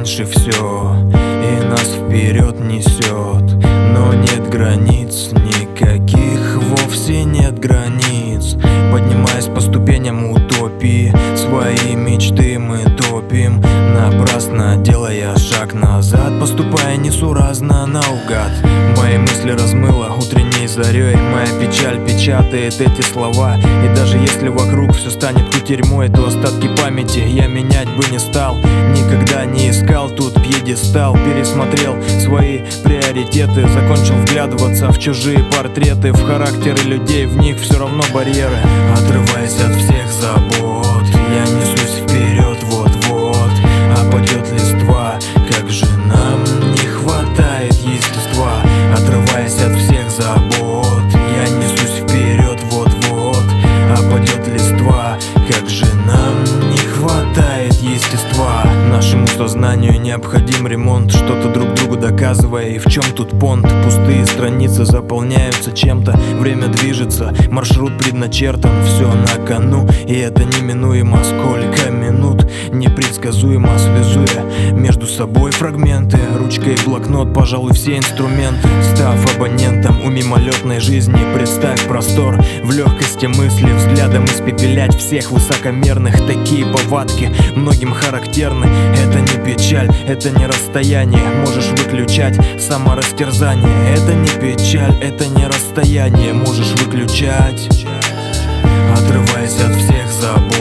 раньше все, и нас вперед несет. Но нет границ никаких, вовсе нет границ. Поднимаясь по ступеням утопии, свои мечты мы топим, напрасно делая шаг назад, поступая несуразно наугад. Мои мысли размыло утренней зарей, моя печаль печатает эти слова. И даже если вокруг все станет кутерьмой, то остатки памяти я менять бы не стал. Никогда не искал тут пьедестал, пересмотрел свои приоритеты, закончил вглядываться в чужие портреты, в характеры людей, в них все равно барьеры. Отрываясь от всех забот, я несусь вперед вот-вот. Опадет листва, как же нам не хватает естества. Отрываясь от всех забот, я несусь вперед вот-вот. Опадет листва, как же нам не хватает естества. Нашему сознанию необходим ремонт, что-то друг другу доказывая, и в чем тут понт? Пустые страницы заполняются чем-то, время движется, маршрут предначертан, все на кону, и это неминуемо. Сколько минут непредсказуемо, связуя между собой фрагменты, ручка и блокнот, пожалуй, все инструменты. Став абонентом у мимолетной жизни, представь простор в легкости мысли, взглядом испепелять всех высокомерных. Такие повадки многим характерны. Это не печаль, это не расстояние, можешь выключать саморастерзание. Это не печаль, это не расстояние, можешь выключать. Отрываясь от всех забот,